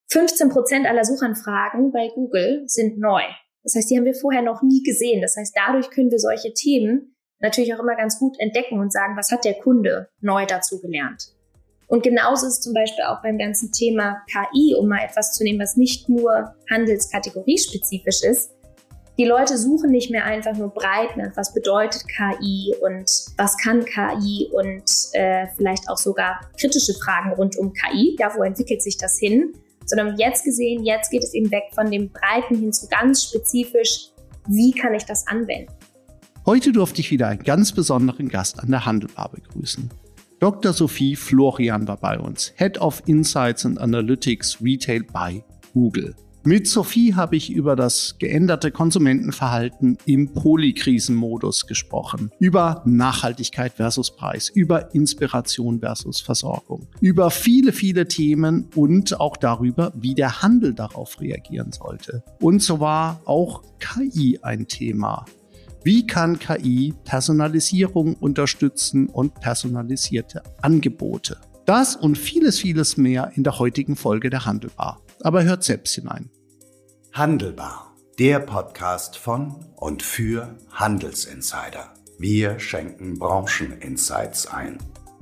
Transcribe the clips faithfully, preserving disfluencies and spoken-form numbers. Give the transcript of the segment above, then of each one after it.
fünfzehn Prozent aller Suchanfragen bei Google sind neu. Das heißt, die haben wir vorher noch nie gesehen. Das heißt, dadurch können wir solche Themen natürlich auch immer ganz gut entdecken und sagen, was hat der Kunde neu dazu gelernt. Und genauso ist es zum Beispiel auch beim ganzen Thema K I, um mal etwas zu nehmen, was nicht nur handelskategoriespezifisch ist. Die Leute suchen nicht mehr einfach nur breit nach, was bedeutet K I und was kann K I und äh, vielleicht auch sogar kritische Fragen rund um K I. Ja, wo entwickelt sich das hin? Sondern jetzt gesehen, jetzt geht es eben weg von dem Breiten hin zu ganz spezifisch, wie kann ich das anwenden? Heute durfte ich wieder einen ganz besonderen Gast an der Handelbar begrüßen. Doktor Sophie Florian war bei uns, Head of Insights and Analytics Retail bei Google. Mit Sophie habe ich über das geänderte Konsumentenverhalten im Polykrisenmodus gesprochen, über Nachhaltigkeit versus Preis, über Inspiration versus Versorgung, über viele, viele Themen und auch darüber, wie der Handel darauf reagieren sollte. Und so war auch K I ein Thema. Wie kann K I Personalisierung unterstützen und personalisierte Angebote? Das und vieles, vieles mehr in der heutigen Folge der Handelbar. Aber hört selbst hinein. Handelbar, der Podcast von und für Handelsinsider. Wir schenken Brancheninsights ein.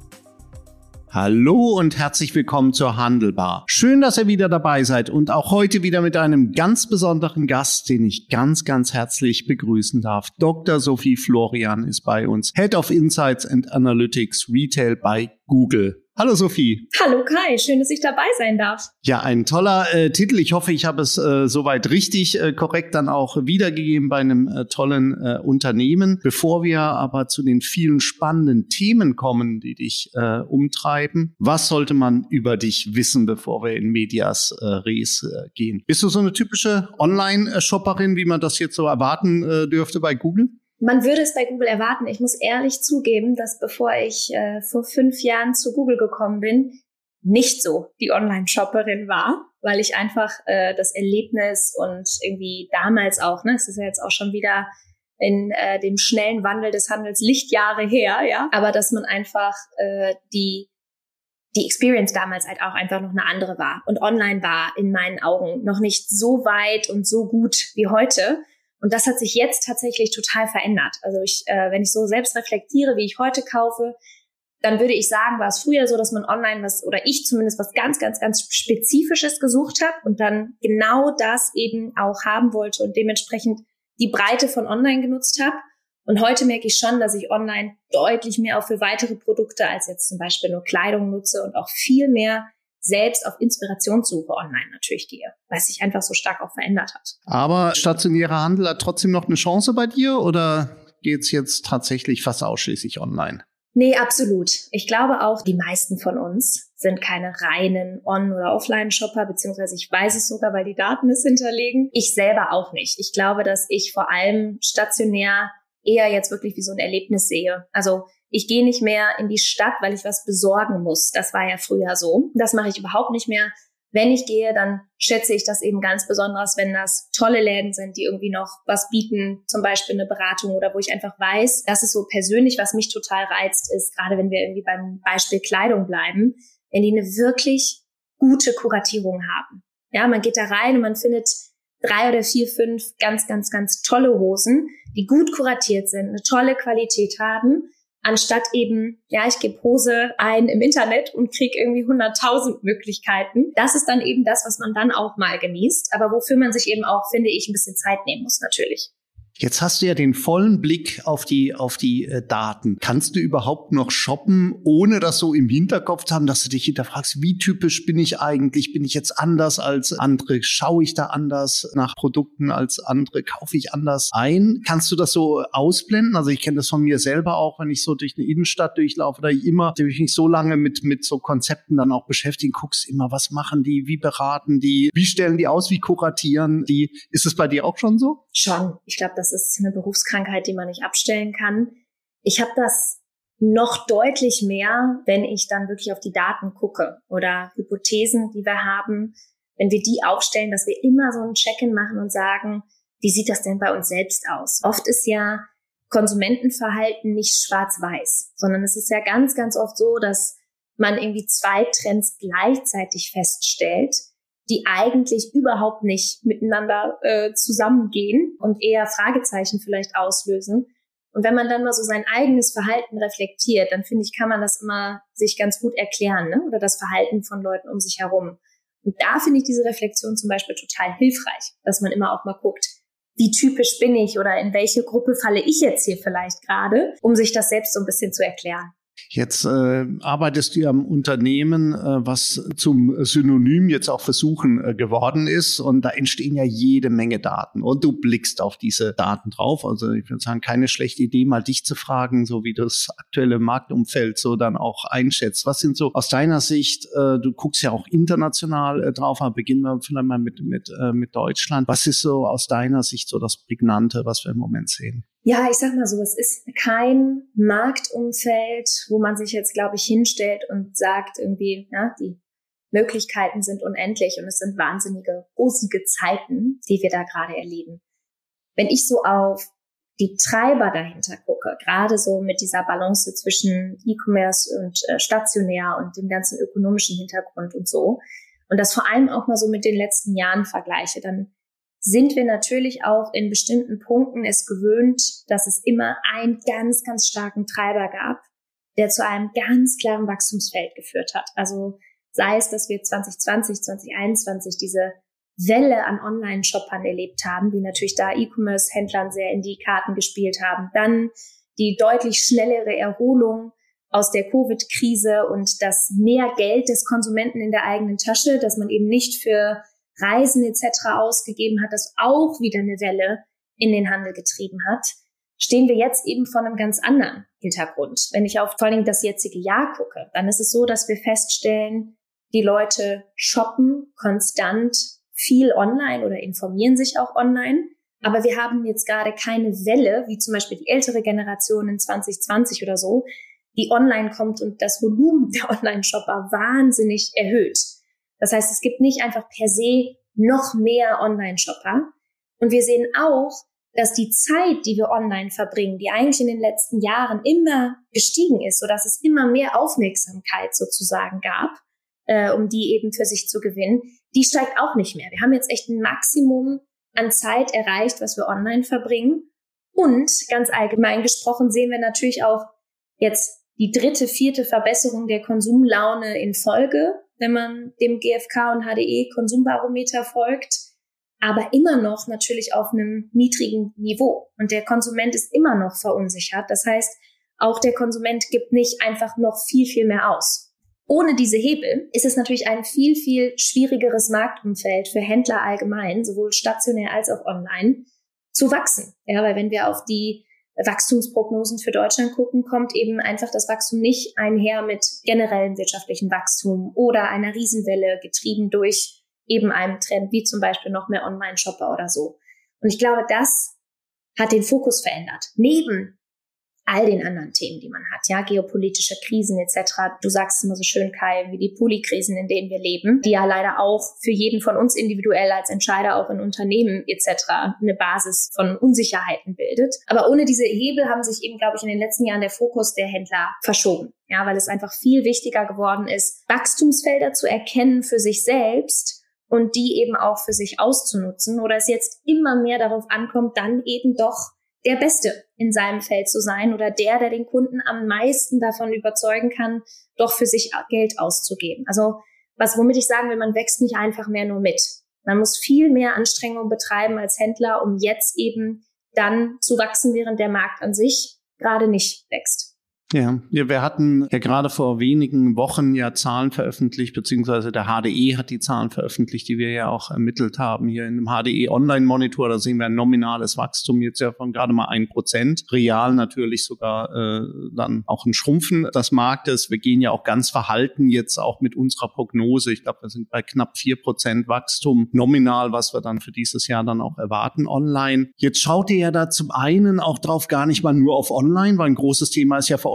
Hallo und herzlich willkommen zur Handelbar. Schön, dass ihr wieder dabei seid und auch heute wieder mit einem ganz besonderen Gast, den ich ganz, ganz herzlich begrüßen darf. Doktor Sophie Florian ist bei uns, Head of Insights and Analytics Retail bei Google. Hallo Sophie. Hallo Kai, schön, dass ich dabei sein darf. Ja, ein toller äh, Titel. Ich hoffe, ich habe es äh, soweit richtig äh, korrekt dann auch wiedergegeben bei einem äh, tollen äh, Unternehmen. Bevor wir aber zu den vielen spannenden Themen kommen, die dich äh, umtreiben, was sollte man über dich wissen, bevor wir in Medias äh, Res äh, gehen? Bist du so eine typische Online-Shopperin, wie man das jetzt so erwarten äh, dürfte bei Google? Man würde es bei Google erwarten. Ich muss ehrlich zugeben, dass bevor ich äh, vor fünf Jahren zu Google gekommen bin, nicht so die Online-Shopperin war, weil ich einfach äh, das Erlebnis und irgendwie damals auch, ne, es ist ja jetzt auch schon wieder in äh, dem schnellen Wandel des Handels Lichtjahre her, ja, aber dass man einfach äh, die die Experience damals halt auch einfach noch eine andere war. Und online war in meinen Augen noch nicht so weit und so gut wie heute. Und das hat sich jetzt tatsächlich total verändert. Also ich, äh, wenn ich so selbst reflektiere, wie ich heute kaufe, dann würde ich sagen, war es früher so, dass man online was, oder ich zumindest was ganz, ganz, ganz Spezifisches gesucht habe und dann genau das eben auch haben wollte und dementsprechend die Breite von online genutzt habe. Und heute merke ich schon, dass ich online deutlich mehr auch für weitere Produkte als jetzt zum Beispiel nur Kleidung nutze und auch viel mehr selbst auf Inspirationssuche online natürlich gehe, weil sich einfach so stark auch verändert hat. Aber stationärer Handel hat trotzdem noch eine Chance bei dir oder geht's jetzt tatsächlich fast ausschließlich online? Nee, absolut. Ich glaube auch, die meisten von uns sind keine reinen On- oder Offline-Shopper, beziehungsweise ich weiß es sogar, weil die Daten es hinterlegen. Ich selber auch nicht. Ich glaube, dass ich vor allem stationär eher jetzt wirklich wie so ein Erlebnis sehe. Also ich gehe nicht mehr in die Stadt, weil ich was besorgen muss. Das war ja früher so. Das mache ich überhaupt nicht mehr. Wenn ich gehe, dann schätze ich das eben ganz besonders, wenn das tolle Läden sind, die irgendwie noch was bieten, zum Beispiel eine Beratung oder wo ich einfach weiß, das ist so persönlich, was mich total reizt, ist, gerade wenn wir irgendwie beim Beispiel Kleidung bleiben, wenn die eine wirklich gute Kuratierung haben. Ja, man geht da rein und man findet drei oder vier, fünf ganz, ganz, ganz tolle Hosen, die gut kuratiert sind, eine tolle Qualität haben, anstatt eben, ja, ich gebe Hose ein im Internet und kriege irgendwie hunderttausend Möglichkeiten. Das ist dann eben das, was man dann auch mal genießt, aber wofür man sich eben auch, finde ich, ein bisschen Zeit nehmen muss natürlich. Jetzt hast du ja den vollen Blick auf die auf die äh, Daten. Kannst du überhaupt noch shoppen, ohne das so im Hinterkopf zu haben, dass du dich hinterfragst, wie typisch bin ich eigentlich? Bin ich jetzt anders als andere? Schaue ich da anders nach Produkten als andere? Kaufe ich anders ein? Kannst du das so ausblenden? Also ich kenne das von mir selber auch, wenn ich so durch eine Innenstadt durchlaufe, da ich immer, da ich mich so lange mit mit so Konzepten dann auch beschäftigen, guckst immer, was machen die, wie beraten die, wie stellen die aus, wie kuratieren die? Ist es bei dir auch schon so? Schon. Ich glaube, das ist eine Berufskrankheit, die man nicht abstellen kann. Ich habe das noch deutlich mehr, wenn ich dann wirklich auf die Daten gucke oder Hypothesen, die wir haben, wenn wir die aufstellen, dass wir immer so ein Check-in machen und sagen, wie sieht das denn bei uns selbst aus? Oft ist ja Konsumentenverhalten nicht schwarz-weiß, sondern es ist ja ganz, ganz oft so, dass man irgendwie zwei Trends gleichzeitig feststellt, die eigentlich überhaupt nicht miteinander äh, zusammengehen und eher Fragezeichen vielleicht auslösen. Und wenn man dann mal so sein eigenes Verhalten reflektiert, dann finde ich, kann man das immer sich ganz gut erklären, ne? Oder das Verhalten von Leuten um sich herum. Und da finde ich diese Reflexion zum Beispiel total hilfreich, dass man immer auch mal guckt, wie typisch bin ich oder in welche Gruppe falle ich jetzt hier vielleicht gerade, um sich das selbst so ein bisschen zu erklären. Jetzt äh, arbeitest du ja am Unternehmen, äh, was zum Synonym jetzt auch Versuchen äh, geworden ist. Und da entstehen ja jede Menge Daten. Und du blickst auf diese Daten drauf. Also ich würde sagen, keine schlechte Idee, mal dich zu fragen, so wie du das aktuelle Marktumfeld so dann auch einschätzt. Was sind so aus deiner Sicht, äh, du guckst ja auch international äh, drauf, aber beginnen wir vielleicht mal mit, mit, äh, mit Deutschland. Was ist so aus deiner Sicht so das Prägnante, was wir im Moment sehen? Ja, ich sag mal so, es ist kein Marktumfeld, wo man sich jetzt, glaube ich, hinstellt und sagt irgendwie, ja, die Möglichkeiten sind unendlich und es sind wahnsinnige, rosige Zeiten, die wir da gerade erleben. Wenn ich so auf die Treiber dahinter gucke, gerade so mit dieser Balance zwischen E-Commerce und äh, stationär und dem ganzen ökonomischen Hintergrund und so, und das vor allem auch mal so mit den letzten Jahren vergleiche, dann sind wir natürlich auch in bestimmten Punkten es gewöhnt, dass es immer einen ganz, ganz starken Treiber gab, der zu einem ganz klaren Wachstumsfeld geführt hat. Also sei es, dass wir zwanzig zwanzig, zwanzig einundzwanzig diese Welle an Online-Shoppern erlebt haben, die natürlich da E-Commerce-Händlern sehr in die Karten gespielt haben. Dann die deutlich schnellere Erholung aus der Covid-Krise und das mehr Geld des Konsumenten in der eigenen Tasche, dass man eben nicht für Reisen et cetera ausgegeben hat, das auch wieder eine Welle in den Handel getrieben hat, stehen wir jetzt eben vor einem ganz anderen Hintergrund. Wenn ich auf vor allem das jetzige Jahr gucke, dann ist es so, dass wir feststellen, die Leute shoppen konstant viel online oder informieren sich auch online. Aber wir haben jetzt gerade keine Welle, wie zum Beispiel die ältere Generation in zwanzig zwanzig oder so, die online kommt und das Volumen der Online-Shopper wahnsinnig erhöht. Das heißt, es gibt nicht einfach per se noch mehr Online-Shopper. Und wir sehen auch, dass die Zeit, die wir online verbringen, die eigentlich in den letzten Jahren immer gestiegen ist, sodass es immer mehr Aufmerksamkeit sozusagen gab, äh, um die eben für sich zu gewinnen, die steigt auch nicht mehr. Wir haben jetzt echt ein Maximum an Zeit erreicht, was wir online verbringen. Und ganz allgemein gesprochen sehen wir natürlich auch jetzt die dritte, vierte Verbesserung der Konsumlaune in Folge, wenn man dem G F K und H D E Konsumbarometer folgt, aber immer noch natürlich auf einem niedrigen Niveau. Und der Konsument ist immer noch verunsichert. Das heißt, auch der Konsument gibt nicht einfach noch viel, viel mehr aus. Ohne diese Hebel ist es natürlich ein viel, viel schwierigeres Marktumfeld für Händler allgemein, sowohl stationär als auch online, zu wachsen. Ja, weil wenn wir auf die Wachstumsprognosen für Deutschland gucken, kommt eben einfach das Wachstum nicht einher mit generellem wirtschaftlichen Wachstum oder einer Riesenwelle getrieben durch eben einem Trend, wie zum Beispiel noch mehr Online-Shopper oder so. Und ich glaube, das hat den Fokus verändert. Neben all den anderen Themen, die man hat, ja, geopolitische Krisen et cetera. Du sagst es immer so schön, Kai, wie die Polykrisen, in denen wir leben, die ja leider auch für jeden von uns individuell als Entscheider auch in Unternehmen et cetera eine Basis von Unsicherheiten bildet. Aber ohne diese Hebel haben sich eben, glaube ich, in den letzten Jahren der Fokus der Händler verschoben, ja, weil es einfach viel wichtiger geworden ist, Wachstumsfelder zu erkennen für sich selbst und die eben auch für sich auszunutzen, oder es jetzt immer mehr darauf ankommt, dann eben doch der Beste in seinem Feld zu sein oder der, der den Kunden am meisten davon überzeugen kann, doch für sich Geld auszugeben. Also was, womit ich sagen will, man wächst nicht einfach mehr nur mit. Man muss viel mehr Anstrengung betreiben als Händler, um jetzt eben dann zu wachsen, während der Markt an sich gerade nicht wächst. Ja, wir hatten ja gerade vor wenigen Wochen ja Zahlen veröffentlicht, beziehungsweise der H D E hat die Zahlen veröffentlicht, die wir ja auch ermittelt haben hier in dem H D E Online-Monitor. Da sehen wir ein nominales Wachstum jetzt ja von gerade mal ein Prozent. Real natürlich sogar äh, dann auch ein Schrumpfen des Marktes. Wir gehen ja auch ganz verhalten jetzt auch mit unserer Prognose. Ich glaube, wir sind bei knapp vier Prozent Wachstum nominal, was wir dann für dieses Jahr dann auch erwarten online. Jetzt schaut ihr ja da zum einen auch drauf gar nicht mal nur auf online, weil ein großes Thema ist ja für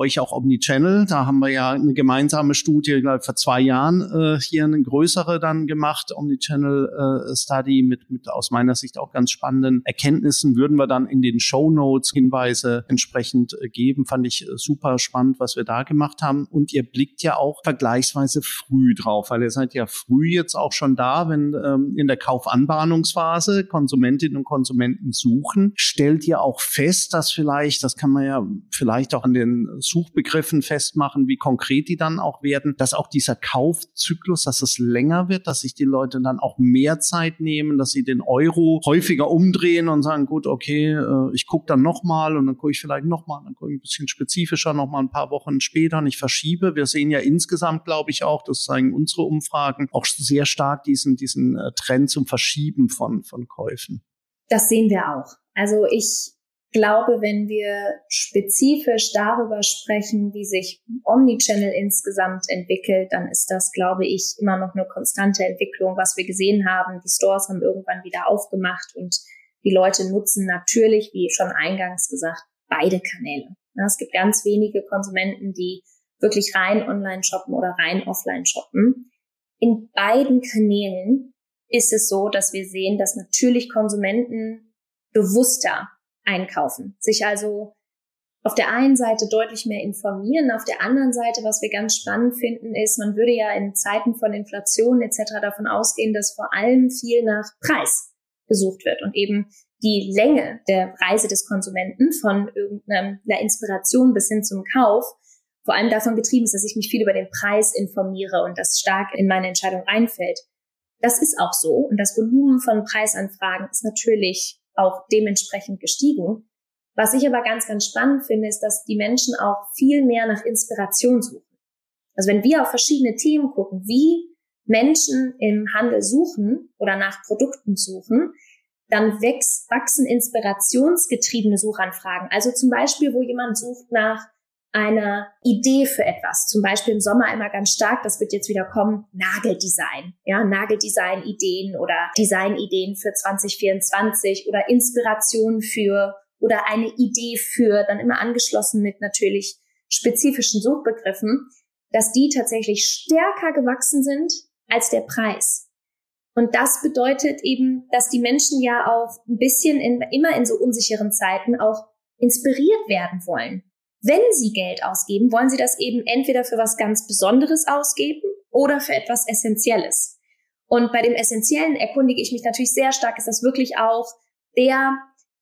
euch auch Omnichannel. Da haben wir ja eine gemeinsame Studie, glaube ich, vor zwei Jahren äh, hier eine größere dann gemacht, Omnichannel äh, Study mit, mit aus meiner Sicht auch ganz spannenden Erkenntnissen. Würden wir dann in den Shownotes Hinweise entsprechend äh, geben. Fand ich äh, super spannend, was wir da gemacht haben. Und ihr blickt ja auch vergleichsweise früh drauf, weil ihr seid ja früh jetzt auch schon da, wenn ähm, in der Kaufanbahnungsphase Konsumentinnen und Konsumenten suchen. Stellt ihr auch fest, dass vielleicht, das kann man ja vielleicht auch an den Suchbegriffen festmachen, wie konkret die dann auch werden, dass auch dieser Kaufzyklus, dass es länger wird, dass sich die Leute dann auch mehr Zeit nehmen, dass sie den Euro häufiger umdrehen und sagen, gut, okay, ich gucke dann nochmal und dann gucke ich vielleicht nochmal, dann gucke ich ein bisschen spezifischer nochmal ein paar Wochen später und ich verschiebe. Wir sehen ja insgesamt, glaube ich auch, das zeigen unsere Umfragen, auch sehr stark diesen, diesen Trend zum Verschieben von, von Käufen. Das sehen wir auch. Also ich glaube, wenn wir spezifisch darüber sprechen, wie sich Omnichannel insgesamt entwickelt, dann ist das, glaube ich, immer noch eine konstante Entwicklung, was wir gesehen haben. Die Stores haben irgendwann wieder aufgemacht und die Leute nutzen natürlich, wie schon eingangs gesagt, beide Kanäle. Ja, es gibt ganz wenige Konsumenten, die wirklich rein online shoppen oder rein offline shoppen. In beiden Kanälen ist es so, dass wir sehen, dass natürlich Konsumenten bewusster einkaufen, sich also auf der einen Seite deutlich mehr informieren, auf der anderen Seite, was wir ganz spannend finden, ist, man würde ja in Zeiten von Inflation et cetera davon ausgehen, dass vor allem viel nach Preis gesucht wird und eben die Länge der Reise des Konsumenten von irgendeiner Inspiration bis hin zum Kauf vor allem davon getrieben ist, dass ich mich viel über den Preis informiere und das stark in meine Entscheidung reinfällt. Das ist auch so und das Volumen von Preisanfragen ist natürlich auch dementsprechend gestiegen. Was ich aber ganz, ganz spannend finde, ist, dass die Menschen auch viel mehr nach Inspiration suchen. Also wenn wir auf verschiedene Themen gucken, wie Menschen im Handel suchen oder nach Produkten suchen, dann wächst, wachsen inspirationsgetriebene Suchanfragen. Also zum Beispiel, wo jemand sucht nach einer Idee für etwas. Zum Beispiel im Sommer immer ganz stark, das wird jetzt wieder kommen, Nageldesign. Ja, Nageldesign-Ideen oder Designideen für zwanzig vierundzwanzig oder Inspiration für oder eine Idee für, dann immer angeschlossen mit natürlich spezifischen Suchbegriffen, dass die tatsächlich stärker gewachsen sind als der Preis. Und das bedeutet eben, dass die Menschen ja auch ein bisschen in, immer in so unsicheren Zeiten auch inspiriert werden wollen. Wenn sie Geld ausgeben, wollen sie das eben entweder für was ganz Besonderes ausgeben oder für etwas Essentielles. Und bei dem Essentiellen erkundige ich mich natürlich sehr stark, ist das wirklich auch der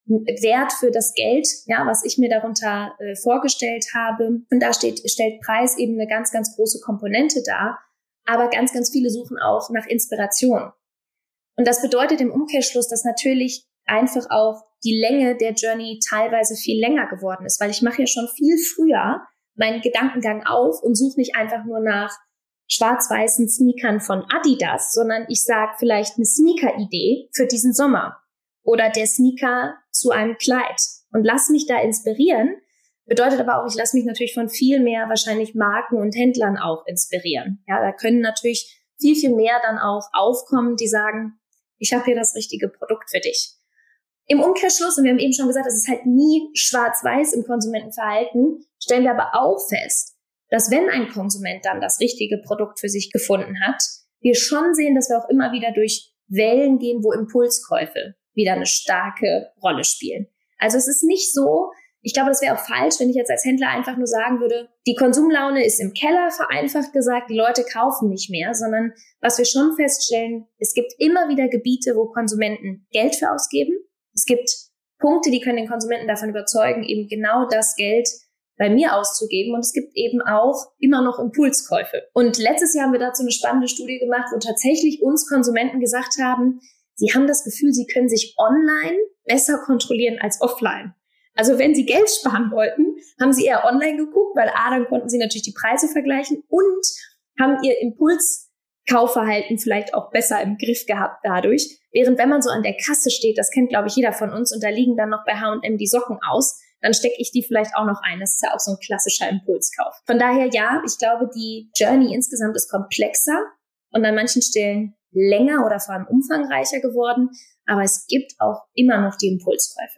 Wert für das Geld, ja, was ich mir darunter äh, vorgestellt habe. Und da steht, stellt Preis eben eine ganz, ganz große Komponente dar. Aber ganz, ganz viele suchen auch nach Inspiration. Und das bedeutet im Umkehrschluss, dass natürlich einfach auch die Länge der Journey teilweise viel länger geworden ist, weil ich mache ja schon viel früher meinen Gedankengang auf und suche nicht einfach nur nach schwarz-weißen Sneakern von Adidas, sondern ich sage vielleicht eine Sneaker-Idee für diesen Sommer oder der Sneaker zu einem Kleid und lass mich da inspirieren. Bedeutet aber auch, ich lasse mich natürlich von viel mehr wahrscheinlich Marken und Händlern auch inspirieren. Ja, da können natürlich viel, viel mehr dann auch aufkommen, die sagen, ich habe hier das richtige Produkt für dich. Im Umkehrschluss, und wir haben eben schon gesagt, es ist halt nie schwarz-weiß im Konsumentenverhalten, stellen wir aber auch fest, dass wenn ein Konsument dann das richtige Produkt für sich gefunden hat, wir schon sehen, dass wir auch immer wieder durch Wellen gehen, wo Impulskäufe wieder eine starke Rolle spielen. Also es ist nicht so, ich glaube, das wäre auch falsch, wenn ich jetzt als Händler einfach nur sagen würde, die Konsumlaune ist im Keller, vereinfacht gesagt, die Leute kaufen nicht mehr, sondern was wir schon feststellen, es gibt immer wieder Gebiete, wo Konsumenten Geld für ausgeben. Es gibt Punkte, die können den Konsumenten davon überzeugen, eben genau das Geld bei mir auszugeben. Und es gibt eben auch immer noch Impulskäufe. Und letztes Jahr haben wir dazu eine spannende Studie gemacht, wo tatsächlich uns Konsumenten gesagt haben, sie haben das Gefühl, sie können sich online besser kontrollieren als offline. Also wenn sie Geld sparen wollten, haben sie eher online geguckt, weil A, dann konnten sie natürlich die Preise vergleichen und haben ihr Impulskaufverhalten vielleicht auch besser im Griff gehabt dadurch. Während wenn man so an der Kasse steht, das kennt, glaube ich, jeder von uns, und da liegen dann noch bei H und M die Socken aus, dann stecke ich die vielleicht auch noch ein. Das ist ja auch so ein klassischer Impulskauf. Von daher, ja, ich glaube, die Journey insgesamt ist komplexer und an manchen Stellen länger oder vor allem umfangreicher geworden. Aber es gibt auch immer noch die Impulskäufe.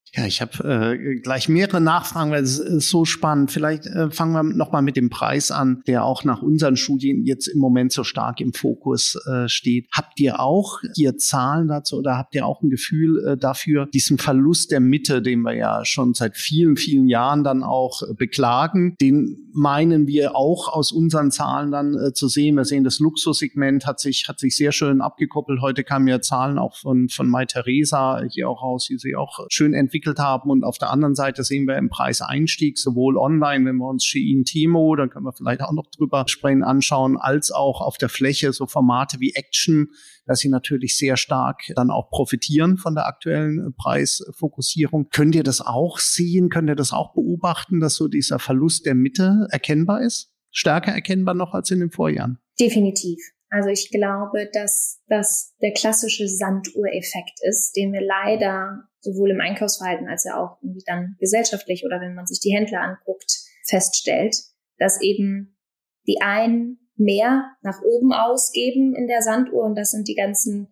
Ja, ich habe äh, gleich mehrere Nachfragen, weil es ist so spannend. Vielleicht äh, fangen wir nochmal mit dem Preis an, der auch nach unseren Studien jetzt im Moment so stark im Fokus äh, steht. Habt ihr auch hier Zahlen dazu oder habt ihr auch ein Gefühl äh, dafür, diesen Verlust der Mitte, den wir ja schon seit vielen, vielen Jahren dann auch äh, beklagen, den meinen wir auch aus unseren Zahlen dann äh, zu sehen. Wir sehen, das Luxussegment hat sich hat sich sehr schön abgekoppelt. Heute kamen ja Zahlen auch von von Mytheresa hier auch raus, die sie auch schön entwickelt haben. Und auf der anderen Seite sehen wir im Preiseinstieg sowohl online, wenn wir uns Shein, Temu, da können wir vielleicht auch noch drüber sprechen, anschauen, als auch auf der Fläche so Formate wie Action, dass sie natürlich sehr stark dann auch profitieren von der aktuellen Preisfokussierung. Könnt ihr das auch sehen? Könnt ihr das auch beobachten, dass so dieser Verlust der Mitte erkennbar ist? Stärker erkennbar noch als in den Vorjahren? Definitiv. Also ich glaube, dass das der klassische Sanduhreffekt ist, den wir leider sowohl im Einkaufsverhalten als ja auch irgendwie dann gesellschaftlich oder wenn man sich die Händler anguckt, feststellt, dass eben die einen mehr nach oben ausgeben in der Sanduhr und das sind die ganzen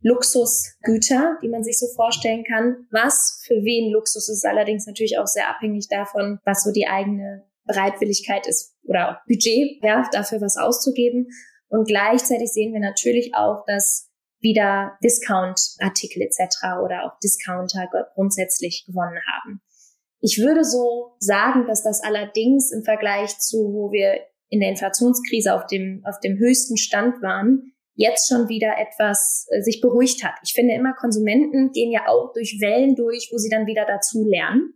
Luxusgüter, die man sich so vorstellen kann. Was für wen Luxus ist, allerdings natürlich auch sehr abhängig davon, was so die eigene Bereitwilligkeit ist oder auch Budget, ja, dafür was auszugeben. Und gleichzeitig sehen wir natürlich auch, dass wieder Discount-Artikel et cetera oder auch Discounter grundsätzlich gewonnen haben. Ich würde so sagen, dass das allerdings im Vergleich zu, wo wir in der Inflationskrise auf dem, auf dem höchsten Stand waren, jetzt schon wieder etwas äh, sich beruhigt hat. Ich finde immer, Konsumenten gehen ja auch durch Wellen durch, wo sie dann wieder dazu lernen.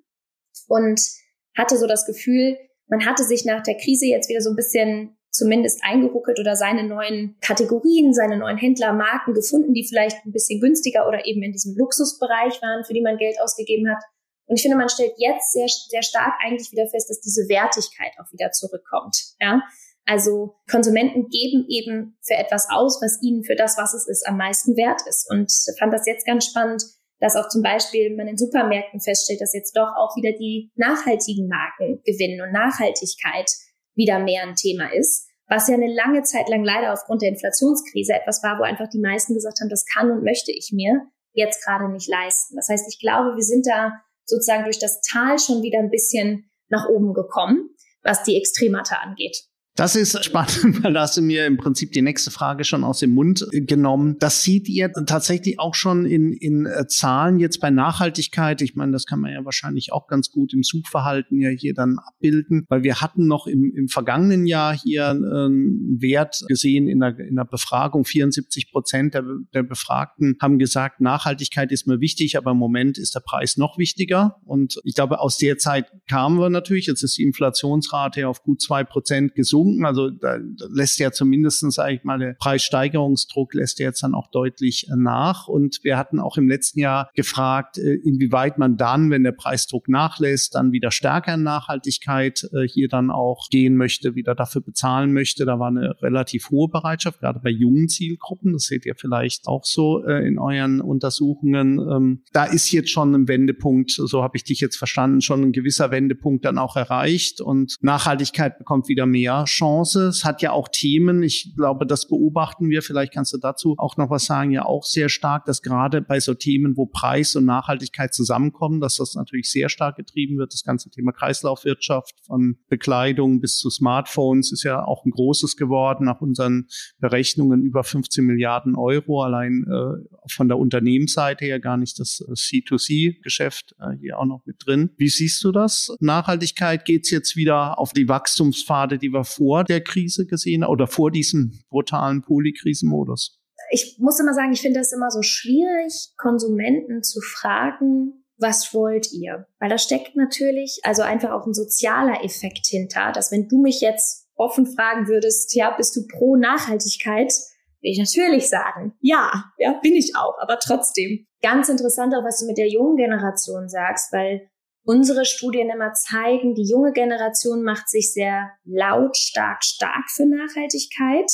Und hatte so das Gefühl, man hatte sich nach der Krise jetzt wieder so ein bisschen zumindest eingeruckelt oder seine neuen Kategorien, seine neuen Händler, Marken gefunden, die vielleicht ein bisschen günstiger oder eben in diesem Luxusbereich waren, für die man Geld ausgegeben hat. Und ich finde, man stellt jetzt sehr, sehr stark eigentlich wieder fest, dass diese Wertigkeit auch wieder zurückkommt. Ja, also Konsumenten geben eben für etwas aus, was ihnen für das, was es ist, am meisten wert ist. Und ich fand das jetzt ganz spannend, dass auch zum Beispiel man in Supermärkten feststellt, dass jetzt doch auch wieder die nachhaltigen Marken gewinnen und Nachhaltigkeit wieder mehr ein Thema ist, was ja eine lange Zeit lang leider aufgrund der Inflationskrise etwas war, wo einfach die meisten gesagt haben, das kann und möchte ich mir jetzt gerade nicht leisten. Das heißt, ich glaube, wir sind da sozusagen durch das Tal schon wieder ein bisschen nach oben gekommen, was die Extremata angeht. Das ist spannend, weil da hast du mir im Prinzip die nächste Frage schon aus dem Mund genommen. Das seht ihr tatsächlich auch schon in, in Zahlen jetzt bei Nachhaltigkeit. Ich meine, das kann man ja wahrscheinlich auch ganz gut im Suchverhalten ja hier dann abbilden, weil wir hatten noch im, im vergangenen Jahr hier einen Wert gesehen in der, in der Befragung. vierundsiebzig Prozent der, der Befragten haben gesagt, Nachhaltigkeit ist mir wichtig, aber im Moment ist der Preis noch wichtiger. Und ich glaube, aus der Zeit kamen wir natürlich. Jetzt ist die Inflationsrate auf gut zwei Prozent gesunken. Also da lässt ja zumindest, sage ich mal, der Preissteigerungsdruck lässt ja jetzt dann auch deutlich nach. Und wir hatten auch im letzten Jahr gefragt, inwieweit man dann, wenn der Preisdruck nachlässt, dann wieder stärker in Nachhaltigkeit hier dann auch gehen möchte, wieder dafür bezahlen möchte. Da war eine relativ hohe Bereitschaft, gerade bei jungen Zielgruppen. Das seht ihr vielleicht auch so in euren Untersuchungen. Da ist jetzt schon ein Wendepunkt, so habe ich dich jetzt verstanden, schon ein gewisser Wendepunkt dann auch erreicht. Und Nachhaltigkeit bekommt wieder mehr Chance. Es hat ja auch Themen, ich glaube, das beobachten wir, vielleicht kannst du dazu auch noch was sagen, ja auch sehr stark, dass gerade bei so Themen, wo Preis und Nachhaltigkeit zusammenkommen, dass das natürlich sehr stark getrieben wird. Das ganze Thema Kreislaufwirtschaft von Bekleidung bis zu Smartphones ist ja auch ein großes geworden, nach unseren Berechnungen über fünfzehn Milliarden Euro, allein äh, von der Unternehmensseite her, gar nicht das C zwei C-Geschäft äh, hier auch noch mit drin. Wie siehst du das? Nachhaltigkeit, geht's jetzt wieder auf die Wachstumspfade, die wir vor der Krise gesehen oder vor diesem brutalen Polykrisenmodus? Ich muss immer sagen, ich finde das immer so schwierig, Konsumenten zu fragen, was wollt ihr? Weil da steckt natürlich also einfach auch ein sozialer Effekt hinter, dass wenn du mich jetzt offen fragen würdest, ja, bist du pro Nachhaltigkeit? Will ich natürlich sagen, ja, ja, bin ich auch, aber trotzdem. Ganz interessant auch, was du mit der jungen Generation sagst, weil unsere Studien immer zeigen, die junge Generation macht sich sehr lautstark stark für Nachhaltigkeit,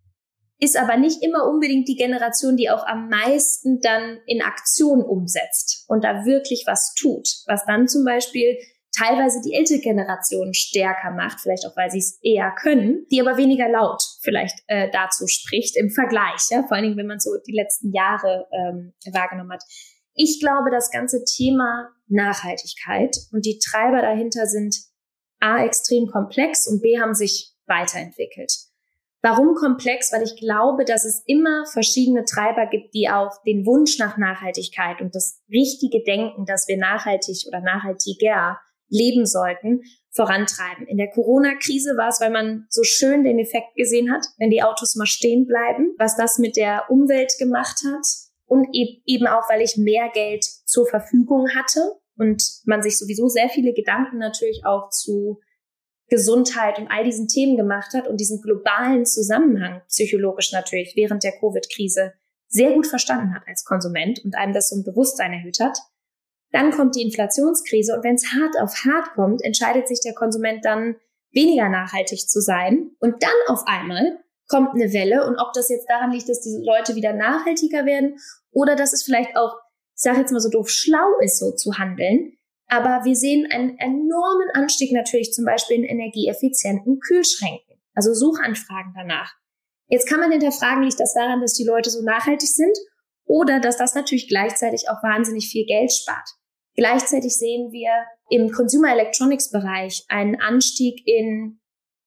ist aber nicht immer unbedingt die Generation, die auch am meisten dann in Aktion umsetzt und da wirklich was tut, was dann zum Beispiel teilweise die ältere Generation stärker macht, vielleicht auch, weil sie es eher können, die aber weniger laut vielleicht äh, dazu spricht im Vergleich, ja, vor allen Dingen, wenn man so die letzten Jahre ähm, wahrgenommen hat. Ich glaube, das ganze Thema Nachhaltigkeit und die Treiber dahinter sind A, extrem komplex und B, haben sich weiterentwickelt. Warum komplex? Weil ich glaube, dass es immer verschiedene Treiber gibt, die auch den Wunsch nach Nachhaltigkeit und das richtige Denken, dass wir nachhaltig oder nachhaltiger leben sollten, vorantreiben. In der Corona-Krise war es, weil man so schön den Effekt gesehen hat, wenn die Autos mal stehen bleiben, was das mit der Umwelt gemacht hat. Und eben auch, weil ich mehr Geld zur Verfügung hatte und man sich sowieso sehr viele Gedanken natürlich auch zu Gesundheit und all diesen Themen gemacht hat und diesen globalen Zusammenhang psychologisch natürlich während der Covid-Krise sehr gut verstanden hat als Konsument und einem das so ein Bewusstsein erhöht hat. Dann kommt die Inflationskrise und wenn es hart auf hart kommt, entscheidet sich der Konsument dann, weniger nachhaltig zu sein. Und dann auf einmal kommt eine Welle und ob das jetzt daran liegt, dass diese Leute wieder nachhaltiger werden oder dass es vielleicht auch, ich sage jetzt mal so doof, schlau ist, so zu handeln. Aber wir sehen einen enormen Anstieg natürlich zum Beispiel in energieeffizienten Kühlschränken, also Suchanfragen danach. Jetzt kann man hinterfragen, liegt das daran, dass die Leute so nachhaltig sind oder dass das natürlich gleichzeitig auch wahnsinnig viel Geld spart. Gleichzeitig sehen wir im Consumer Electronics Bereich einen Anstieg in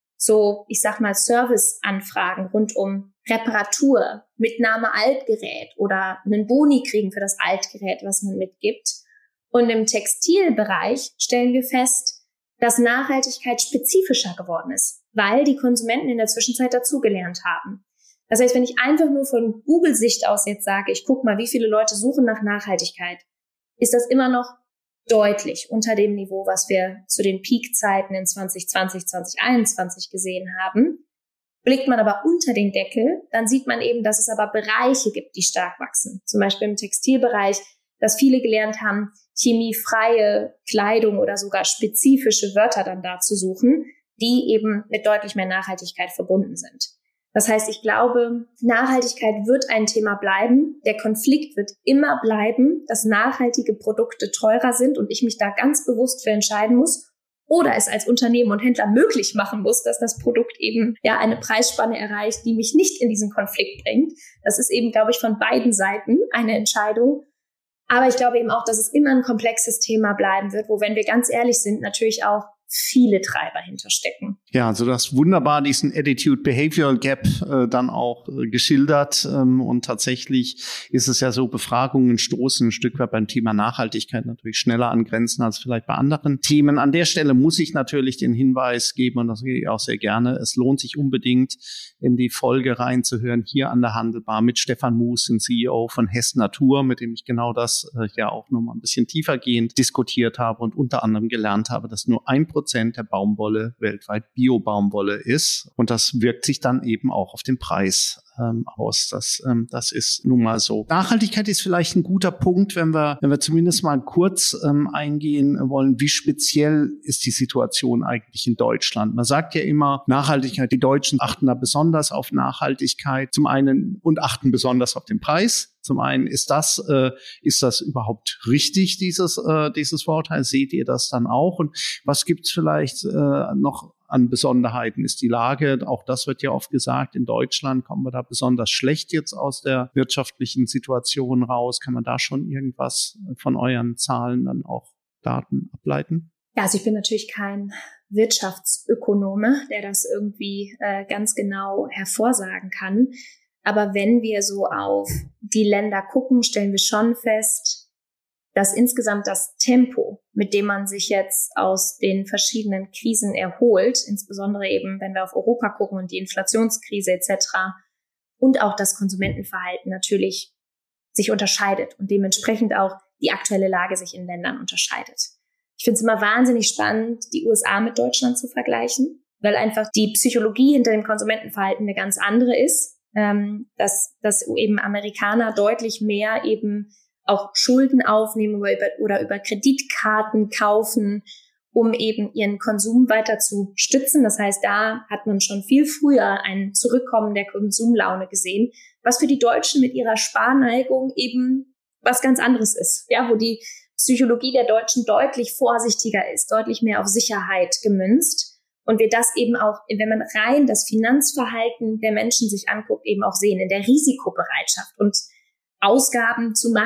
so, ich sag mal, Serviceanfragen rund um Reparatur, Mitnahme Altgerät oder einen Boni kriegen für das Altgerät, was man mitgibt. Und im Textilbereich stellen wir fest, dass Nachhaltigkeit spezifischer geworden ist, weil die Konsumenten in der Zwischenzeit dazugelernt haben. Das heißt, wenn ich einfach nur von Google-Sicht aus jetzt sage, ich gucke mal, wie viele Leute suchen nach Nachhaltigkeit, ist das immer noch deutlich unter dem Niveau, was wir zu den Peak-Zeiten in zwanzig zwanzig, zwanzig einundzwanzig gesehen haben. Blickt man aber unter den Deckel, dann sieht man eben, dass es aber Bereiche gibt, die stark wachsen. Zum Beispiel im Textilbereich, dass viele gelernt haben, chemiefreie Kleidung oder sogar spezifische Wörter dann da zu suchen, die eben mit deutlich mehr Nachhaltigkeit verbunden sind. Das heißt, ich glaube, Nachhaltigkeit wird ein Thema bleiben. Der Konflikt wird immer bleiben, dass nachhaltige Produkte teurer sind und ich mich da ganz bewusst für entscheiden muss oder es als Unternehmen und Händler möglich machen muss, dass das Produkt eben ja eine Preisspanne erreicht, die mich nicht in diesen Konflikt bringt. Das ist eben, glaube ich, von beiden Seiten eine Entscheidung. Aber ich glaube eben auch, dass es immer ein komplexes Thema bleiben wird, wo, wenn wir ganz ehrlich sind, natürlich auch viele Treiber hinterstecken. Ja, also du hast wunderbar diesen Attitude-Behavioral Gap äh, dann auch äh, geschildert. Ähm, und tatsächlich ist es ja so, Befragungen stoßen ein Stück weit beim Thema Nachhaltigkeit natürlich schneller an Grenzen als vielleicht bei anderen Themen. An der Stelle muss ich natürlich den Hinweis geben, und das gehe ich auch sehr gerne, es lohnt sich unbedingt, in die Folge reinzuhören, hier an der Handelbar mit Stefan Moos, dem C E O von Hess Natur, mit dem ich genau das äh, ja auch nochmal ein bisschen tiefergehend diskutiert habe und unter anderem gelernt habe, dass nur ein Prozent der Baumwolle weltweit Bio-Baumwolle ist. Und das wirkt sich dann eben auch auf den Preis ähm, aus. Das, ähm, das ist nun mal so. Nachhaltigkeit ist vielleicht ein guter Punkt, wenn wir, wenn wir zumindest mal kurz ähm, eingehen wollen, wie speziell ist die Situation eigentlich in Deutschland. Man sagt ja immer, Nachhaltigkeit, die Deutschen achten da besonders auf Nachhaltigkeit, zum einen und achten besonders auf den Preis. Zum einen, ist das, äh, ist das überhaupt richtig, dieses, äh, dieses Vorurteil? Seht ihr das dann auch? Und was gibt's vielleicht äh, noch an Besonderheiten? Ist die Lage, auch das wird ja oft gesagt, in Deutschland kommen wir da besonders schlecht jetzt aus der wirtschaftlichen Situation raus. Kann man da schon irgendwas von euren Zahlen dann auch Daten ableiten? Ja, also ich bin natürlich kein Wirtschaftsökonome, der das irgendwie äh, ganz genau hervorsagen kann. Aber wenn wir so auf die Länder gucken, stellen wir schon fest, dass insgesamt das Tempo, mit dem man sich jetzt aus den verschiedenen Krisen erholt, insbesondere eben, wenn wir auf Europa gucken und die Inflationskrise et cetera und auch das Konsumentenverhalten natürlich sich unterscheidet und dementsprechend auch die aktuelle Lage sich in Ländern unterscheidet. Ich finde es immer wahnsinnig spannend, die U S A mit Deutschland zu vergleichen, weil einfach die Psychologie hinter dem Konsumentenverhalten eine ganz andere ist. Dass, dass eben Amerikaner deutlich mehr eben auch Schulden aufnehmen oder über, oder über Kreditkarten kaufen, um eben ihren Konsum weiter zu stützen. Das heißt, da hat man schon viel früher ein Zurückkommen der Konsumlaune gesehen, was für die Deutschen mit ihrer Sparneigung eben was ganz anderes ist. Ja, wo die Psychologie der Deutschen deutlich vorsichtiger ist, deutlich mehr auf Sicherheit gemünzt. Und wir das eben auch, wenn man rein das Finanzverhalten der Menschen sich anguckt, eben auch sehen in der Risikobereitschaft und Ausgaben zu machen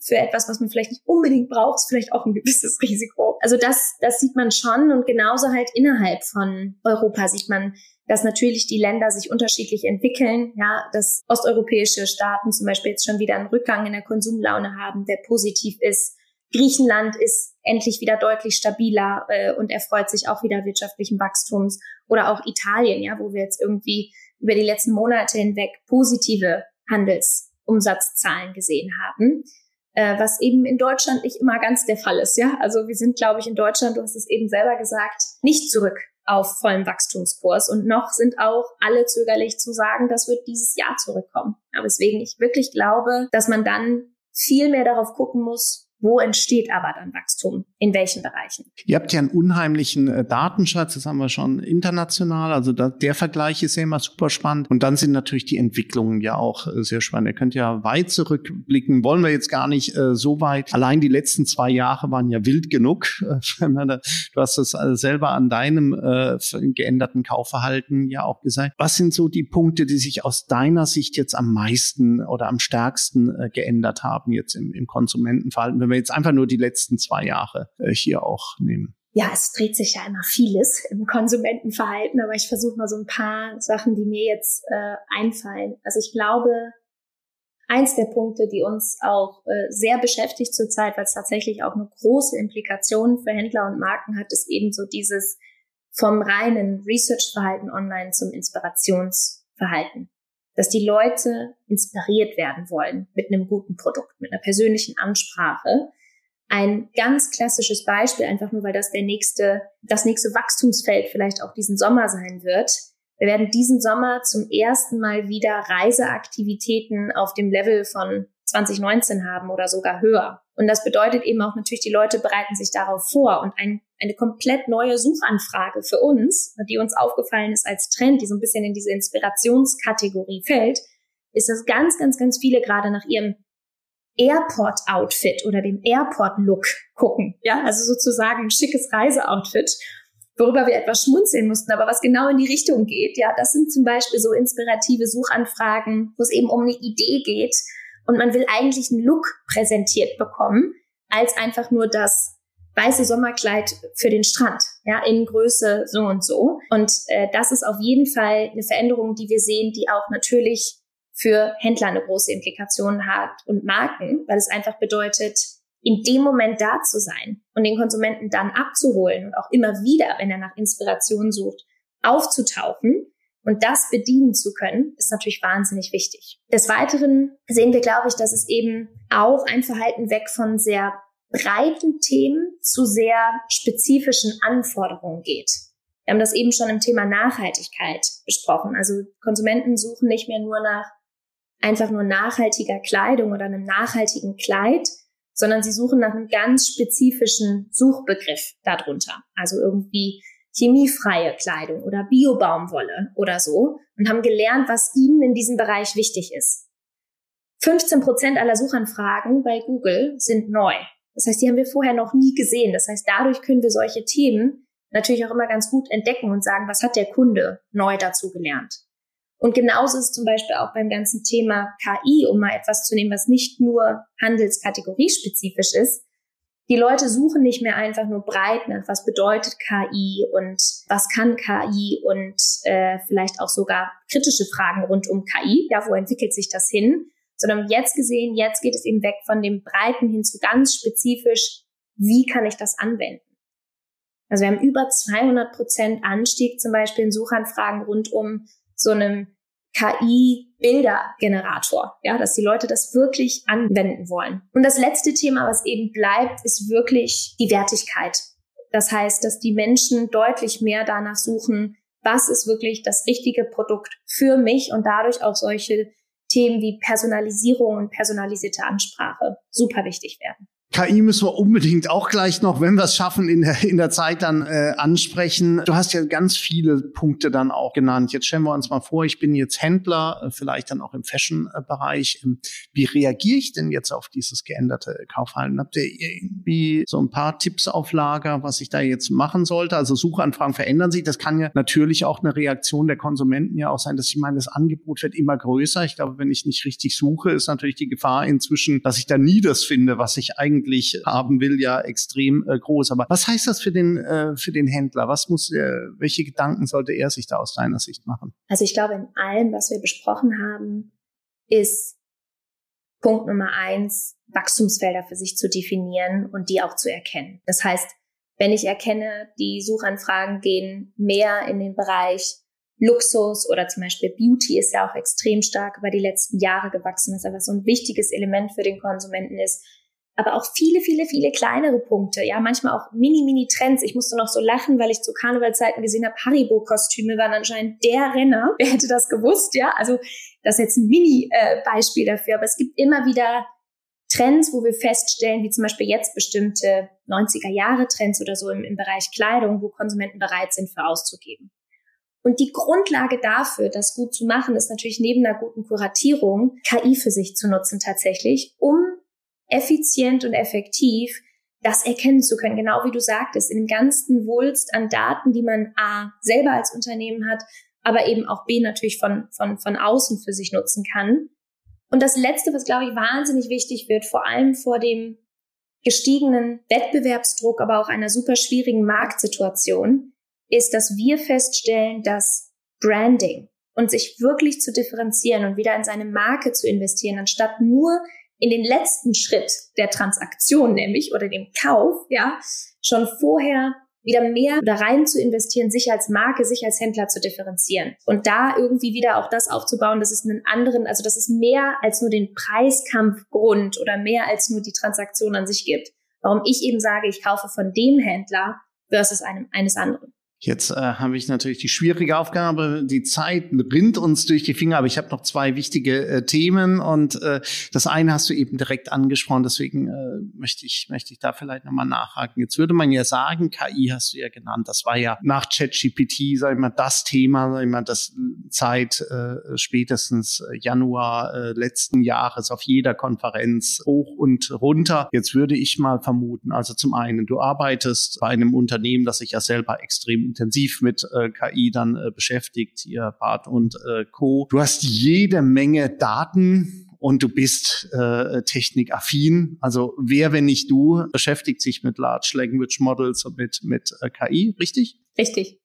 für etwas, was man vielleicht nicht unbedingt braucht, ist vielleicht auch ein gewisses Risiko. Also das, das sieht man schon und genauso halt innerhalb von Europa sieht man, dass natürlich die Länder sich unterschiedlich entwickeln, ja, dass osteuropäische Staaten zum Beispiel jetzt schon wieder einen Rückgang in der Konsumlaune haben, der positiv ist. Griechenland ist endlich wieder deutlich stabiler äh, und erfreut sich auch wieder wirtschaftlichen Wachstums. Oder auch Italien, ja, wo wir jetzt irgendwie über die letzten Monate hinweg positive Handelsumsatzzahlen gesehen haben, äh, was eben in Deutschland nicht immer ganz der Fall ist, ja. Also wir sind, glaube ich, in Deutschland, du hast es eben selber gesagt, nicht zurück auf vollem Wachstumskurs. Und noch sind auch alle zögerlich zu sagen, das wird dieses Jahr zurückkommen. Aber deswegen ich wirklich glaube, dass man dann viel mehr darauf gucken muss, wo entsteht aber dann Wachstum? In welchen Bereichen? Ihr habt ja einen unheimlichen äh, Datenschatz, das haben wir schon international. Also da, der Vergleich ist ja immer super spannend. Und dann sind natürlich die Entwicklungen ja auch äh, sehr spannend. Ihr könnt ja weit zurückblicken, wollen wir jetzt gar nicht äh, so weit. Allein die letzten zwei Jahre waren ja wild genug. Du hast es äh, selber an deinem äh, geänderten Kaufverhalten ja auch gesagt. Was sind so die Punkte, die sich aus deiner Sicht jetzt am meisten oder am stärksten äh, geändert haben jetzt im, im Konsumentenverhalten? Wenn wir jetzt einfach nur die letzten zwei Jahre äh, hier auch nehmen. Ja, es dreht sich ja immer vieles im Konsumentenverhalten, aber ich versuche mal so ein paar Sachen, die mir jetzt äh, einfallen. Also ich glaube, eins der Punkte, die uns auch äh, sehr beschäftigt zurzeit, weil es tatsächlich auch eine große Implikation für Händler und Marken hat, ist eben so dieses vom reinen Research-Verhalten online zum Inspirationsverhalten. Dass die Leute inspiriert werden wollen mit einem guten Produkt, mit einer persönlichen Ansprache. Ein ganz klassisches Beispiel, einfach nur, weil das der nächste, das nächste Wachstumsfeld vielleicht auch diesen Sommer sein wird. Wir werden diesen Sommer zum ersten Mal wieder Reiseaktivitäten auf dem Level von zwanzig neunzehn haben oder sogar höher. Und das bedeutet eben auch natürlich, die Leute bereiten sich darauf vor. Und ein, eine komplett neue Suchanfrage für uns, die uns aufgefallen ist als Trend, die so ein bisschen in diese Inspirationskategorie fällt, ist, dass ganz, ganz, ganz viele gerade nach ihrem Airport-Outfit oder dem Airport-Look gucken. Ja, also sozusagen ein schickes Reiseoutfit, worüber wir etwas schmunzeln mussten, aber was genau in die Richtung geht. Ja, das sind zum Beispiel so inspirative Suchanfragen, wo es eben um eine Idee geht. Und man will eigentlich einen Look präsentiert bekommen, als einfach nur das weiße Sommerkleid für den Strand, ja, in Größe so und so. Und äh, das ist auf jeden Fall eine Veränderung, die wir sehen, die auch natürlich für Händler eine große Implikation hat und Marken, weil es einfach bedeutet, in dem Moment da zu sein und den Konsumenten dann abzuholen und auch immer wieder, wenn er nach Inspiration sucht, aufzutauchen. Und das bedienen zu können, ist natürlich wahnsinnig wichtig. Des Weiteren sehen wir, glaube ich, dass es eben auch ein Verhalten weg von sehr breiten Themen zu sehr spezifischen Anforderungen geht. Wir haben das eben schon im Thema Nachhaltigkeit besprochen. Also Konsumenten suchen nicht mehr nur nach einfach nur nachhaltiger Kleidung oder einem nachhaltigen Kleid, sondern sie suchen nach einem ganz spezifischen Suchbegriff darunter. Also irgendwie chemiefreie Kleidung oder Bio-Baumwolle oder so und haben gelernt, was ihnen in diesem Bereich wichtig ist. fünfzehn Prozent aller Suchanfragen bei Google sind neu. Das heißt, die haben wir vorher noch nie gesehen. Das heißt, dadurch können wir solche Themen natürlich auch immer ganz gut entdecken und sagen, was hat der Kunde neu dazu gelernt. Und genauso ist es zum Beispiel auch beim ganzen Thema K I, um mal etwas zu nehmen, was nicht nur handelskategoriespezifisch ist. Die Leute suchen nicht mehr einfach nur breit nach, was bedeutet K I und was kann K I und äh, vielleicht auch sogar kritische Fragen rund um K I. Ja, wo entwickelt sich das hin? Sondern jetzt gesehen, jetzt geht es eben weg von dem Breiten hin zu ganz spezifisch, wie kann ich das anwenden? Also wir haben über zweihundert Prozent Anstieg zum Beispiel in Suchanfragen rund um so einem K I-Bildergenerator, ja, dass die Leute das wirklich anwenden wollen. Und das letzte Thema, was eben bleibt, ist wirklich die Wertigkeit. Das heißt, dass die Menschen deutlich mehr danach suchen, was ist wirklich das richtige Produkt für mich und dadurch auch solche Themen wie Personalisierung und personalisierte Ansprache super wichtig werden. K I müssen wir unbedingt auch gleich noch, wenn wir es schaffen, in der, in der Zeit dann äh, ansprechen. Du hast ja ganz viele Punkte dann auch genannt. Jetzt stellen wir uns mal vor, ich bin jetzt Händler, äh, vielleicht dann auch im Fashion-Bereich. Ähm, wie reagiere ich denn jetzt auf dieses geänderte Kaufverhalten? Habt ihr irgendwie so ein paar Tipps auf Lager, was ich da jetzt machen sollte? Also Suchanfragen verändern sich. Das kann ja natürlich auch eine Reaktion der Konsumenten ja auch sein, dass ich meine, das Angebot wird immer größer. Ich glaube, wenn ich nicht richtig suche, ist natürlich die Gefahr inzwischen, dass ich da nie das finde, was ich eigentlich haben will, ja extrem äh, groß. Aber was heißt das für den äh, für den Händler? Was muss äh, welche Gedanken sollte er sich da aus deiner Sicht machen? Also ich glaube, in allem, was wir besprochen haben, ist Punkt Nummer eins, Wachstumsfelder für sich zu definieren und die auch zu erkennen. Das heißt, wenn ich erkenne, die Suchanfragen gehen mehr in den Bereich Luxus oder zum Beispiel Beauty ist ja auch extrem stark über die letzten Jahre gewachsen, was einfach so ein wichtiges Element für den Konsumenten ist. Aber auch viele, viele, viele kleinere Punkte. Ja, manchmal auch Mini-Mini-Trends. Ich musste noch so lachen, weil ich zu Karnevalzeiten gesehen habe, Haribo-Kostüme waren anscheinend der Renner. Wer hätte das gewusst, ja? Also das ist jetzt ein Mini-Beispiel dafür. Aber es gibt immer wieder Trends, wo wir feststellen, wie zum Beispiel jetzt bestimmte neunziger-Jahre-Trends oder so im, im Bereich Kleidung, wo Konsumenten bereit sind, für auszugeben. Und die Grundlage dafür, das gut zu machen, ist natürlich neben einer guten Kuratierung K I für sich zu nutzen tatsächlich, um effizient und effektiv das erkennen zu können, genau wie du sagtest, in dem ganzen Wulst an Daten, die man A, selber als Unternehmen hat, aber eben auch B, natürlich von, von, von außen für sich nutzen kann. Und das Letzte, was, glaube ich, wahnsinnig wichtig wird, vor allem vor dem gestiegenen Wettbewerbsdruck, aber auch einer super schwierigen Marktsituation, ist, dass wir feststellen, dass Branding und sich wirklich zu differenzieren und wieder in seine Marke zu investieren, anstatt nur in den letzten Schritt der Transaktion, nämlich oder dem Kauf, ja, schon vorher wieder mehr da rein zu investieren, sich als Marke, sich als Händler zu differenzieren und da irgendwie wieder auch das aufzubauen, dass es einen anderen, also dass es mehr als nur den Preiskampfgrund oder mehr als nur die Transaktion an sich gibt. Warum ich eben sage, ich kaufe von dem Händler versus einem eines anderen. Jetzt äh, habe ich natürlich die schwierige Aufgabe, die Zeit rinnt uns durch die Finger, aber ich habe noch zwei wichtige äh, Themen und äh, das eine hast du eben direkt angesprochen, deswegen äh, möchte ich möchte ich da vielleicht nochmal nachhaken. Jetzt würde man ja sagen, K I hast du ja genannt, das war ja nach ChatGPT, sag ich mal, das Thema, sag ich mal, das seit äh, spätestens Januar äh, letzten Jahres auf jeder Konferenz hoch und runter. Jetzt würde ich mal vermuten, also zum einen, du arbeitest bei einem Unternehmen, das sich ja selber extrem intensiv mit äh, K I dann äh, beschäftigt, hier Bart und äh, Co. Du hast jede Menge Daten und du bist äh, technikaffin. Also wer, wenn nicht du, beschäftigt sich mit Large Language Models und mit, mit äh, K I, richtig? Richtig.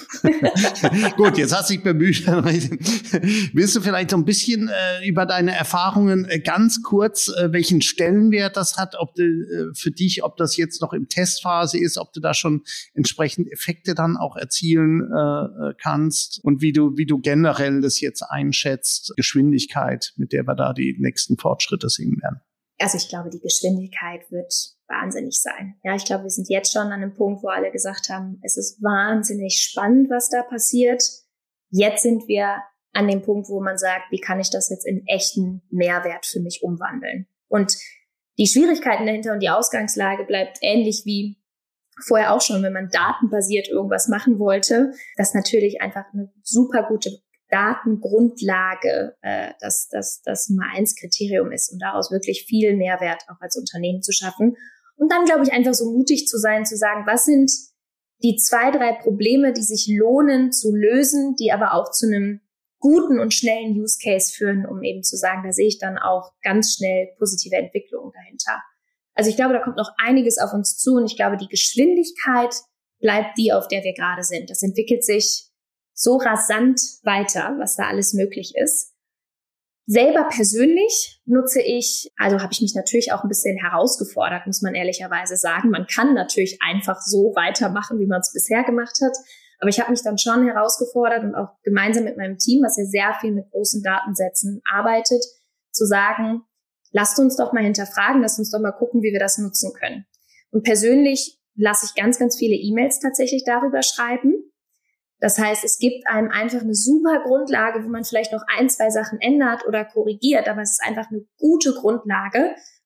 Gut, jetzt hast du dich bemüht. Willst du vielleicht so ein bisschen äh, über deine Erfahrungen äh, ganz kurz, äh, welchen Stellenwert das hat, ob du äh, für dich, ob das jetzt noch im Testphase ist, ob du da schon entsprechend Effekte dann auch erzielen äh, kannst und wie du wie du generell das jetzt einschätzt, Geschwindigkeit, mit der wir da die nächsten Fortschritte sehen werden. Also ich glaube, die Geschwindigkeit wird wahnsinnig sein. Ja, ich glaube, wir sind jetzt schon an einem Punkt, wo alle gesagt haben, es ist wahnsinnig spannend, was da passiert. Jetzt sind wir an dem Punkt, wo man sagt, wie kann ich das jetzt in echten Mehrwert für mich umwandeln? Und die Schwierigkeiten dahinter und die Ausgangslage bleibt ähnlich wie vorher auch schon, wenn man datenbasiert irgendwas machen wollte, das natürlich einfach eine super gute Datengrundlage äh, das, das, das Nummer eins Kriterium ist, um daraus wirklich viel Mehrwert auch als Unternehmen zu schaffen. Und dann, glaube ich, einfach so mutig zu sein, zu sagen, was sind die zwei, drei Probleme, die sich lohnen zu lösen, die aber auch zu einem guten und schnellen Use Case führen, um eben zu sagen, da sehe ich dann auch ganz schnell positive Entwicklungen dahinter. Also ich glaube, da kommt noch einiges auf uns zu und ich glaube, die Geschwindigkeit bleibt die, auf der wir gerade sind. Das entwickelt sich so rasant weiter, was da alles möglich ist. Selber persönlich nutze ich, also habe ich mich natürlich auch ein bisschen herausgefordert, muss man ehrlicherweise sagen. Man kann natürlich einfach so weitermachen, wie man es bisher gemacht hat. Aber ich habe mich dann schon herausgefordert und auch gemeinsam mit meinem Team, was ja sehr viel mit großen Datensätzen arbeitet, zu sagen, lasst uns doch mal hinterfragen, lasst uns doch mal gucken, wie wir das nutzen können. Und persönlich lasse ich ganz, ganz viele E-Mails tatsächlich darüber schreiben. Das heißt, es gibt einem einfach eine super Grundlage, wo man vielleicht noch ein, zwei Sachen ändert oder korrigiert, aber es ist einfach eine gute Grundlage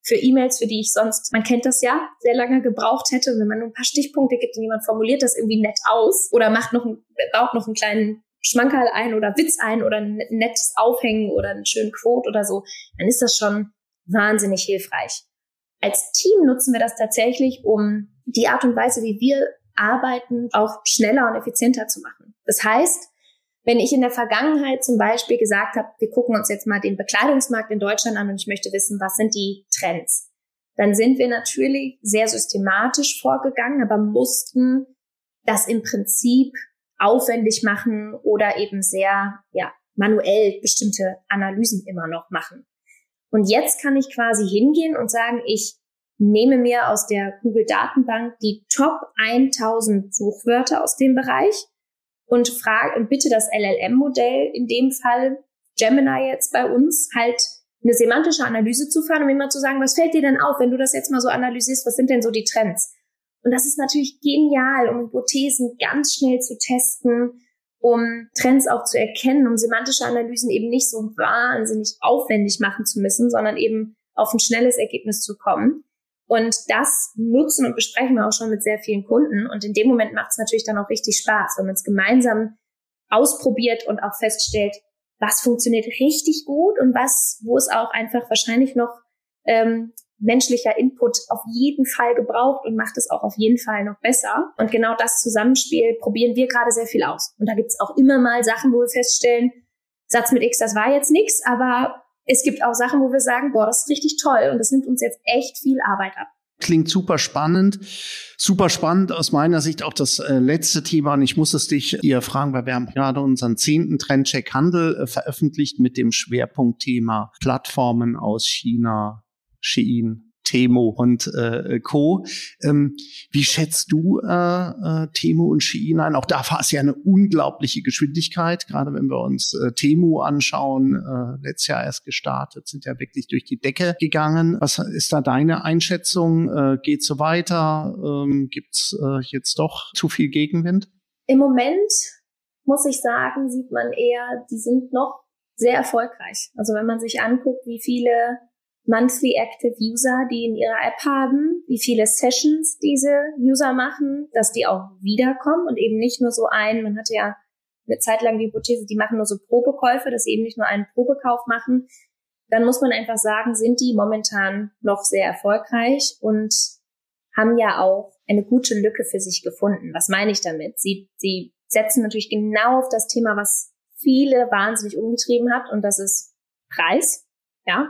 für E-Mails, für die ich sonst, man kennt das ja, sehr lange gebraucht hätte. Und wenn man nur ein paar Stichpunkte gibt und jemand formuliert das irgendwie nett aus oder macht noch ein, baut noch einen kleinen Schmankerl ein oder Witz ein oder ein nettes Aufhängen oder einen schönen Quote oder so, dann ist das schon wahnsinnig hilfreich. Als Team nutzen wir das tatsächlich, um die Art und Weise, wie wir arbeiten, auch schneller und effizienter zu machen. Das heißt, wenn ich in der Vergangenheit zum Beispiel gesagt habe, wir gucken uns jetzt mal den Bekleidungsmarkt in Deutschland an und ich möchte wissen, was sind die Trends, dann sind wir natürlich sehr systematisch vorgegangen, aber mussten das im Prinzip aufwendig machen oder eben sehr ja manuell bestimmte Analysen immer noch machen. Und jetzt kann ich quasi hingehen und sagen, ich nehme mir aus der Google-Datenbank die Top tausend Suchwörter aus dem Bereich und frage und bitte das L L M-Modell, in dem Fall Gemini jetzt bei uns, halt eine semantische Analyse zu fahren, um immer zu sagen, was fällt dir denn auf, wenn du das jetzt mal so analysierst, was sind denn so die Trends? Und das ist natürlich genial, um Hypothesen ganz schnell zu testen, um Trends auch zu erkennen, um semantische Analysen eben nicht so wahnsinnig aufwendig machen zu müssen, sondern eben auf ein schnelles Ergebnis zu kommen. Und das nutzen und besprechen wir auch schon mit sehr vielen Kunden. Und in dem Moment macht es natürlich dann auch richtig Spaß, wenn man es gemeinsam ausprobiert und auch feststellt, was funktioniert richtig gut und was, wo es auch einfach wahrscheinlich noch ähm, menschlicher Input auf jeden Fall gebraucht und macht es auch auf jeden Fall noch besser. Und genau das Zusammenspiel probieren wir gerade sehr viel aus. Und da gibt es auch immer mal Sachen, wo wir feststellen, Satz mit X, das war jetzt nichts, aber es gibt auch Sachen, wo wir sagen, boah, das ist richtig toll und das nimmt uns jetzt echt viel Arbeit ab. Klingt super spannend. Super spannend aus meiner Sicht auch das äh, letzte Thema. Und ich muss es dich dir fragen, weil wir haben gerade unseren zehnten Trendcheck Handel äh, veröffentlicht mit dem Schwerpunktthema Plattformen aus China, Shein, Temu und äh, Co. Ähm, wie schätzt du äh, äh, Temu und Shein ein? Auch da war es ja eine unglaubliche Geschwindigkeit, gerade wenn wir uns äh, Temu anschauen, äh, letztes Jahr erst gestartet, sind ja wirklich durch die Decke gegangen. Was ist da deine Einschätzung? Äh, geht so weiter? Ähm, gibt's äh, jetzt doch zu viel Gegenwind? Im Moment, muss ich sagen, sieht man eher, die sind noch sehr erfolgreich. Also wenn man sich anguckt, wie viele Monthly Active User, die in ihrer App haben, wie viele Sessions diese User machen, dass die auch wiederkommen und eben nicht nur so ein, man hatte ja eine Zeit lang die Hypothese, die machen nur so Probekäufe, dass sie eben nicht nur einen Probekauf machen, dann muss man einfach sagen, sind die momentan noch sehr erfolgreich und haben ja auch eine gute Lücke für sich gefunden. Was meine ich damit? Sie, sie setzen natürlich genau auf das Thema, was viele wahnsinnig umgetrieben hat, und das ist Preis, ja.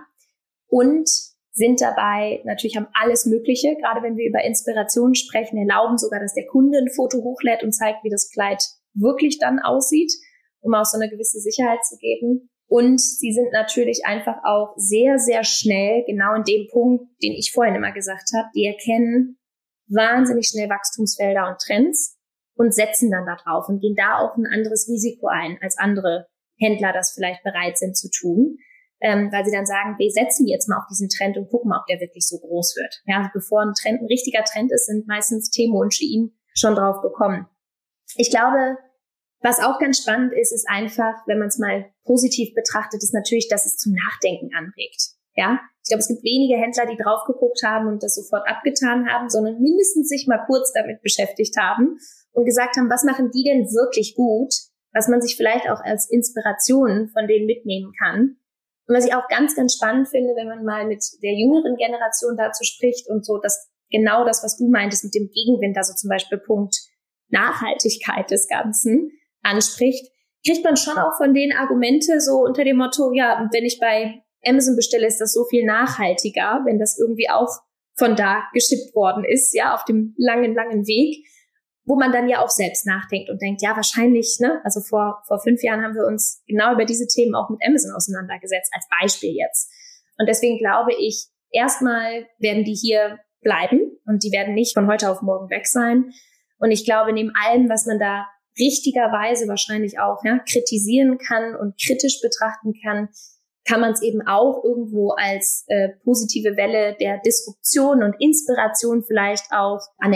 Und sind dabei, natürlich haben alles Mögliche, gerade wenn wir über Inspiration sprechen, erlauben sogar, dass der Kunde ein Foto hochlädt und zeigt, wie das Kleid wirklich dann aussieht, um auch so eine gewisse Sicherheit zu geben. Und sie sind natürlich einfach auch sehr, sehr schnell, genau in dem Punkt, den ich vorhin immer gesagt habe, die erkennen wahnsinnig schnell Wachstumsfelder und Trends und setzen dann da drauf und gehen da auch ein anderes Risiko ein, als andere Händler das vielleicht bereit sind zu tun. Ähm, weil sie dann sagen, wir setzen jetzt mal auf diesen Trend und gucken mal, ob der wirklich so groß wird. Ja, also bevor ein Trend, ein richtiger Trend ist, sind meistens Temu und Shein schon drauf gekommen. Ich glaube, was auch ganz spannend ist, ist einfach, wenn man es mal positiv betrachtet, ist natürlich, dass es zum Nachdenken anregt. Ja, ich glaube, es gibt wenige Händler, die drauf geguckt haben und das sofort abgetan haben, sondern mindestens sich mal kurz damit beschäftigt haben und gesagt haben, was machen die denn wirklich gut, was man sich vielleicht auch als Inspiration von denen mitnehmen kann. Und was ich auch ganz, ganz spannend finde, wenn man mal mit der jüngeren Generation dazu spricht und so, dass genau das, was du meintest mit dem Gegenwind, also zum Beispiel Punkt Nachhaltigkeit des Ganzen anspricht, kriegt man schon auch von denen Argumente so unter dem Motto, ja, wenn ich bei Amazon bestelle, ist das so viel nachhaltiger, wenn das irgendwie auch von da geschippt worden ist, ja, auf dem langen, langen Weg, wo man dann ja auch selbst nachdenkt und denkt, ja, wahrscheinlich, ne, also vor vor fünf Jahren haben wir uns genau über diese Themen auch mit Amazon auseinandergesetzt, als Beispiel jetzt. Und deswegen glaube ich, erstmal werden die hier bleiben und die werden nicht von heute auf morgen weg sein. Und ich glaube, neben allem, was man da richtigerweise wahrscheinlich auch ja, kritisieren kann und kritisch betrachten kann, kann man es eben auch irgendwo als äh, positive Welle der Disruption und Inspiration vielleicht auch anerkennen.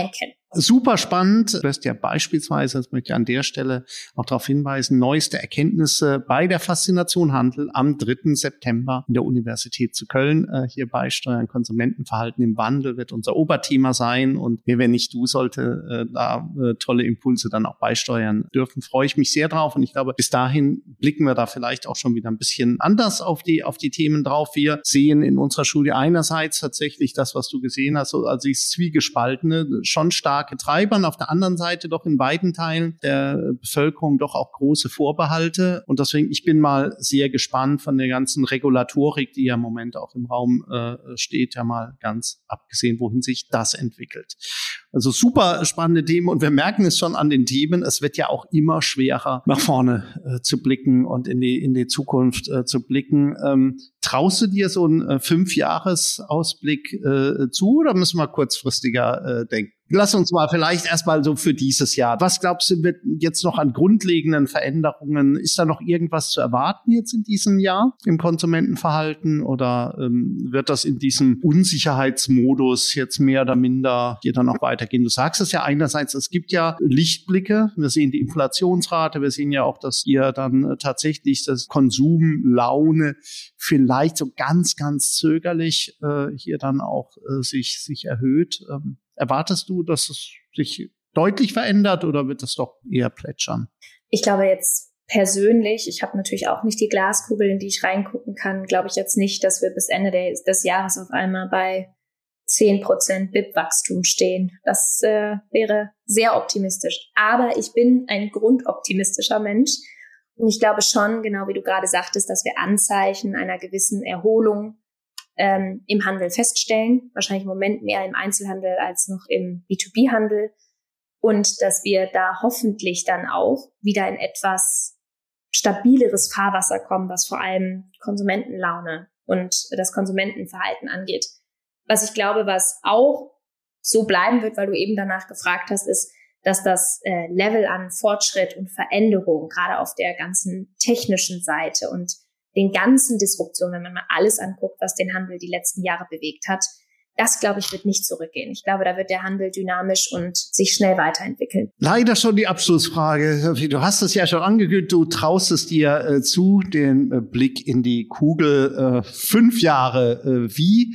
Super spannend. Du hast ja beispielsweise, das möchte ich an der Stelle auch darauf hinweisen, neueste Erkenntnisse bei der Faszination Handel am dritten September in der Universität zu Köln. Äh, hier beisteuern, Konsumentenverhalten im Wandel wird unser Oberthema sein. Und wer, wenn nicht du, sollte äh, da äh, tolle Impulse dann auch beisteuern dürfen. Freue ich mich sehr drauf. Und ich glaube, bis dahin blicken wir da vielleicht auch schon wieder ein bisschen anders auf die, auf die Themen drauf. Wir sehen in unserer Studie einerseits tatsächlich das, was du gesehen hast, also dieses Zwiegespaltene, schon stark Treibern, auf der anderen Seite doch in beiden Teilen der Bevölkerung doch auch große Vorbehalte. Und deswegen, ich bin mal sehr gespannt von der ganzen Regulatorik, die ja im Moment auch im Raum äh, steht, ja mal ganz abgesehen, wohin sich das entwickelt. Also super spannende Themen und wir merken es schon an den Themen, es wird ja auch immer schwerer, nach vorne äh, zu blicken und in die in die Zukunft äh, zu blicken. Ähm, traust du dir so einen äh, Fünfjahresausblick äh, zu oder müssen wir kurzfristiger äh, denken? Lass uns mal vielleicht erstmal so für dieses Jahr. Was glaubst du, wird jetzt noch an grundlegenden Veränderungen? Ist da noch irgendwas zu erwarten jetzt in diesem Jahr im Konsumentenverhalten oder ähm, wird das in diesem Unsicherheitsmodus jetzt mehr oder minder hier dann noch weitergehen? Du sagst es ja einerseits, es gibt ja Lichtblicke. Wir sehen die Inflationsrate. Wir sehen ja auch, dass ihr dann tatsächlich das Konsumlaune vielleicht so ganz, ganz zögerlich äh, hier dann auch äh, sich, sich erhöht. Ähm, Erwartest du, dass es sich deutlich verändert oder wird es doch eher plätschern? Ich glaube jetzt persönlich, ich habe natürlich auch nicht die Glaskugel, in die ich reingucken kann, glaube ich jetzt nicht, dass wir bis Ende des, des Jahres auf einmal bei zehn Prozent B I P-Wachstum stehen. Das äh, wäre sehr optimistisch. Aber ich bin ein grundoptimistischer Mensch und ich glaube schon, genau wie du gerade sagtest, dass wir Anzeichen einer gewissen Erholung Ähm, im Handel feststellen, wahrscheinlich im Moment mehr im Einzelhandel als noch im B zwei B-Handel und dass wir da hoffentlich dann auch wieder in etwas stabileres Fahrwasser kommen, was vor allem Konsumentenlaune und das Konsumentenverhalten angeht. Was ich glaube, was auch so bleiben wird, weil du eben danach gefragt hast, ist, dass das äh, Level an Fortschritt und Veränderung, gerade auf der ganzen technischen Seite und den ganzen Disruptionen, wenn man mal alles anguckt, was den Handel die letzten Jahre bewegt hat, das, glaube ich, wird nicht zurückgehen. Ich glaube, da wird der Handel dynamisch und sich schnell weiterentwickeln. Leider schon die Abschlussfrage. Du hast es ja schon angekündigt, du traust es dir äh, zu, den äh, Blick in die Kugel. Äh, fünf Jahre, äh, wie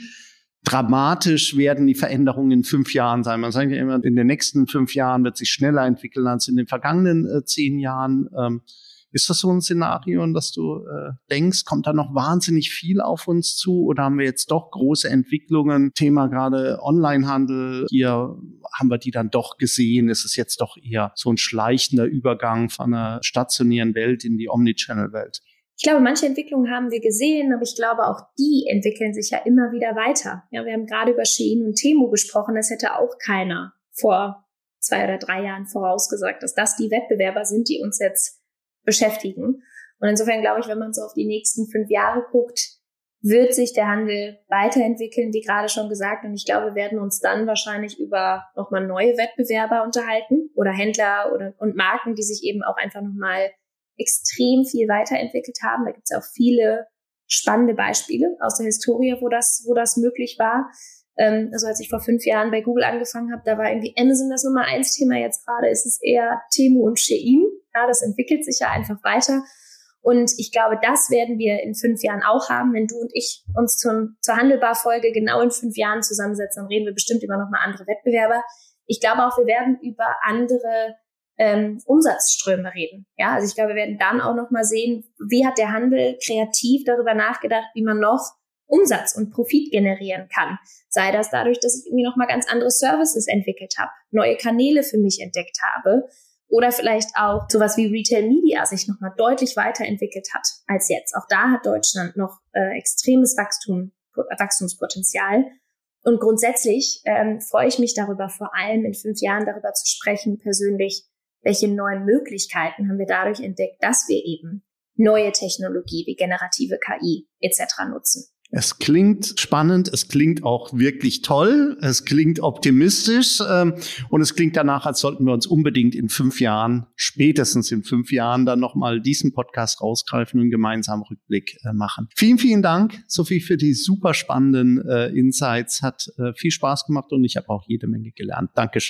dramatisch werden die Veränderungen in fünf Jahren sein? Man sagt ja immer, in den nächsten fünf Jahren wird sich schneller entwickeln als in den vergangenen äh, zehn Jahren. Ähm, Ist das so ein Szenario, an das du äh, denkst? Kommt da noch wahnsinnig viel auf uns zu? Oder haben wir jetzt doch große Entwicklungen? Thema gerade Onlinehandel. Hier haben wir die dann doch gesehen. Ist es jetzt doch eher so ein schleichender Übergang von einer stationären Welt in die Omnichannel-Welt? Ich glaube, manche Entwicklungen haben wir gesehen, aber ich glaube, auch die entwickeln sich ja immer wieder weiter. Ja, wir haben gerade über Shein und Temu gesprochen. Das hätte auch keiner vor zwei oder drei Jahren vorausgesagt, dass das die Wettbewerber sind, die uns jetzt beschäftigen. Und insofern glaube ich, wenn man so auf die nächsten fünf Jahre guckt, wird sich der Handel weiterentwickeln, wie gerade schon gesagt. Und ich glaube, wir werden uns dann wahrscheinlich über nochmal neue Wettbewerber unterhalten oder Händler oder und Marken, die sich eben auch einfach nochmal extrem viel weiterentwickelt haben. Da gibt es auch viele spannende Beispiele aus der Historie, wo das, wo das möglich war. Ähm, also als ich vor fünf Jahren bei Google angefangen habe, da war irgendwie Amazon das Nummer eins Thema. Jetzt gerade ist es eher Temu und Shein. Ja, das entwickelt sich ja einfach weiter. Und ich glaube, das werden wir in fünf Jahren auch haben. Wenn du und ich uns zum, zur Handelbar-Folge genau in fünf Jahren zusammensetzen, dann reden wir bestimmt über nochmal andere Wettbewerber. Ich glaube auch, wir werden über andere ähm, Umsatzströme reden. Ja, also ich glaube, wir werden dann auch nochmal sehen, wie hat der Handel kreativ darüber nachgedacht, wie man noch Umsatz und Profit generieren kann. Sei das dadurch, dass ich irgendwie nochmal ganz andere Services entwickelt habe, neue Kanäle für mich entdeckt habe. Oder vielleicht auch sowas wie Retail Media sich nochmal deutlich weiterentwickelt hat als jetzt. Auch da hat Deutschland noch äh, extremes Wachstum, Wachstumspotenzial. Und grundsätzlich ähm, freue ich mich darüber, vor allem in fünf Jahren darüber zu sprechen, persönlich, welche neuen Möglichkeiten haben wir dadurch entdeckt, dass wir eben neue Technologie wie generative K I et cetera nutzen. Es klingt spannend, es klingt auch wirklich toll, es klingt optimistisch ähm, und es klingt danach, als sollten wir uns unbedingt in fünf Jahren, spätestens in fünf Jahren, dann nochmal diesen Podcast rausgreifen und einen gemeinsamen Rückblick äh, machen. Vielen, vielen Dank, Sophie, für die super spannenden äh, Insights. Hat äh, viel Spaß gemacht und ich habe auch jede Menge gelernt. Dankeschön.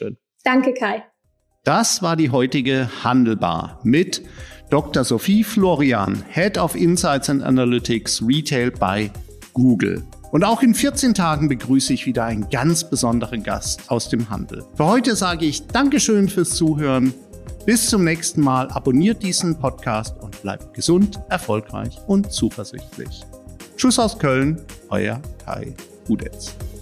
Danke, Kai. Das war die heutige Handelbar mit Doktor Sophie Florian, Head of Insights and Analytics Retail bei Google. Und auch in vierzehn Tagen begrüße ich wieder einen ganz besonderen Gast aus dem Handel. Für heute sage ich Dankeschön fürs Zuhören. Bis zum nächsten Mal. Abonniert diesen Podcast und bleibt gesund, erfolgreich und zuversichtlich. Tschüss aus Köln, euer Kai Hudetz.